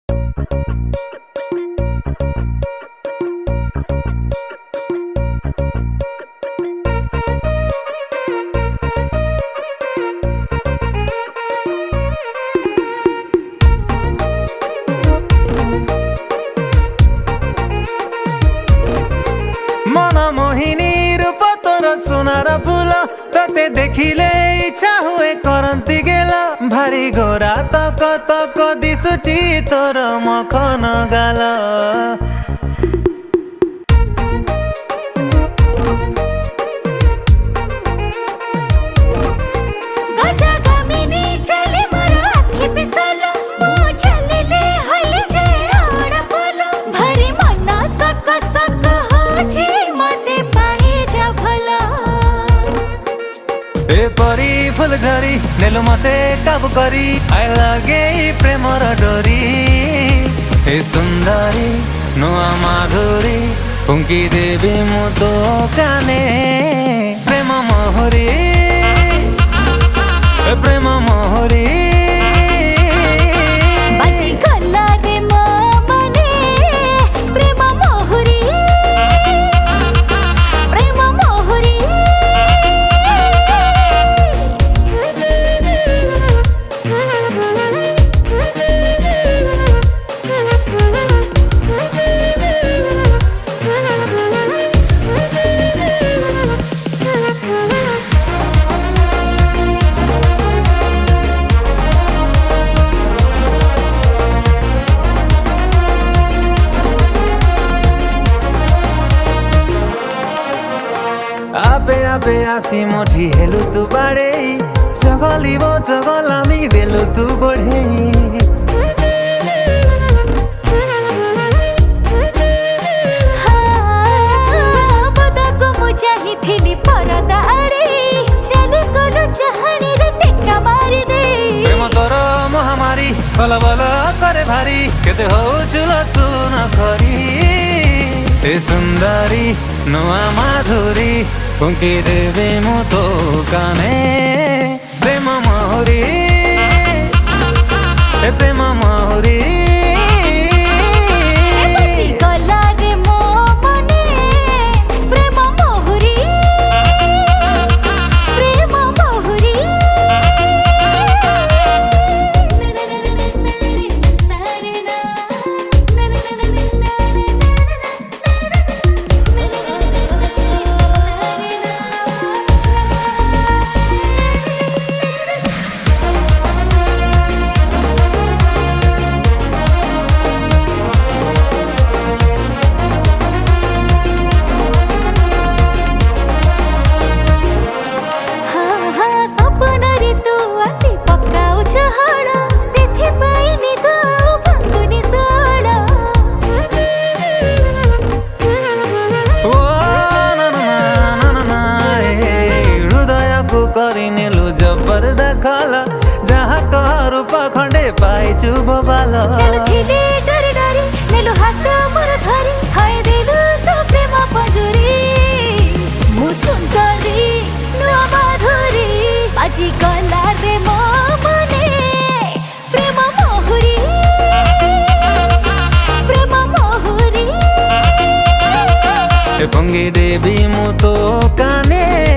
मोहिनी रूप तोर सुनार फूल तते देखिले इच्छा हुए करंती गेला भारी गोरा तक तक दिसुची तोर मखन गाल ए परी फुल झरी नेलु मते काबू करी आइ लागे प्रेमर डोरी ए सुंदरी नुआ माधुरी फुंकी देवी मु तो काने प्रेम मोहरी प्रेम मोहरी आपे आपे आसी मोठी हेलु तू बाड़े चगलिबो चगलामी देलु तू बढे बदाको मुजाही थिली परदा आड़े चली कोलो चाहनी रे टेक्का मारी दे प्रेम तोर महामारी बल बल करे भारी केते हो चुल तू न खरी ए सुंदरी नुआ माधुरी फुंकी देवी मु तो काने प्रेम मोहरी प्रेम मोहरी जबर देखला जहाँ कह रूप खंडे पाइचु बोबाल चलथिले डरी डरी नेलु हाथ मोर धरी हाय देलु तो प्रेम पजुरी मु सुंदरी नुआ माधुरी आजी गला रे मो मने प्रेम मोहरी फुंगी देवी मु तो काने